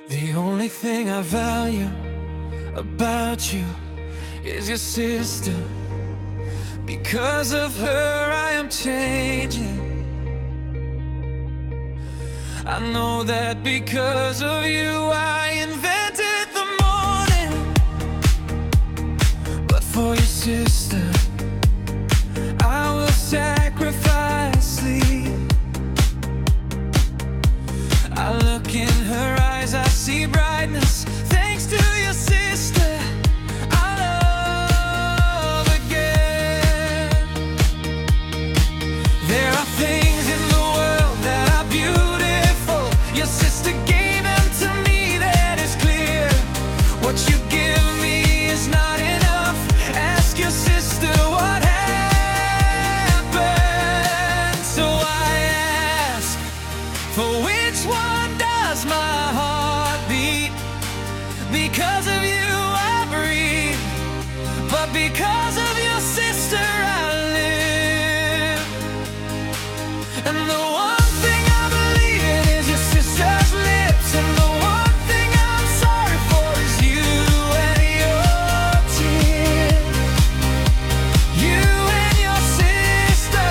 The only thing I value about you is your sister. Because of her I am changing. I know that because of you I invented the morning. But for your sister I will sacrifice sleep. I look in her eyes, I see brightness. Thanks to your sister I love again. There are things in the world that are beautiful. Your sister gave them to me, that is clear. What you give me is not enough. Ask your sister what happened. So I ask, for which one does my heart beat? Because of you I breathe, but because of your sister I live. And the one thing I believe in is your sister's lips. And the one thing I'm sorry for is you and your tears. You and your sister.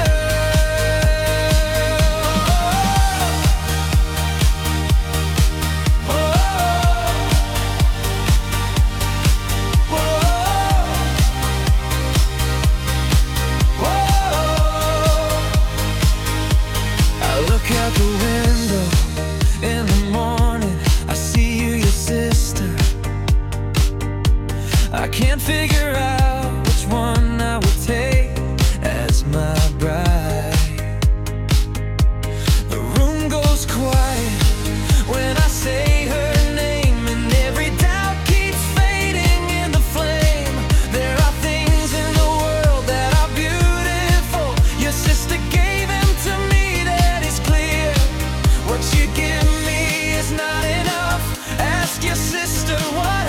Oh, oh, oh, oh, oh. I look out the window in the morning, I see you, your sister. I can't figure out which one I would take as my bride. The room goes quiet when I say her name, and every doubt keeps fading in the flame. There are things in the world that are beautiful. Your sister gave them to me, that is clear. What you give me is not enough. Ask your sister what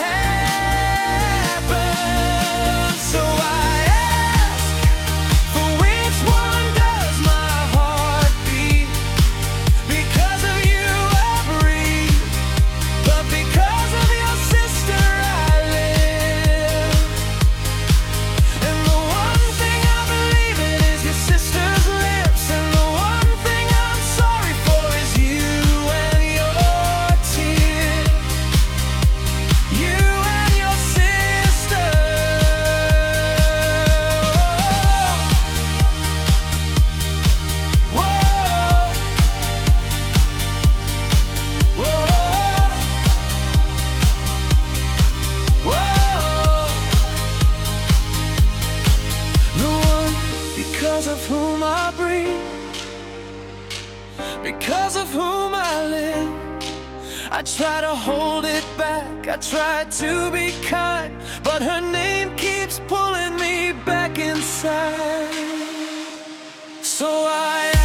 happened. So I ask, for which one does my heart beat? Because of you I breathe, but because of your sister I live. And the one thing I believe in is your sister's lips. And the one thing I'm sorry for is you and your tears. You and your sister. Whoa. Whoa. Whoa. The one because of whom I breathe, because of whom I live. I try to hold it back, I try to be kind, but her name keeps pulling me back inside. So I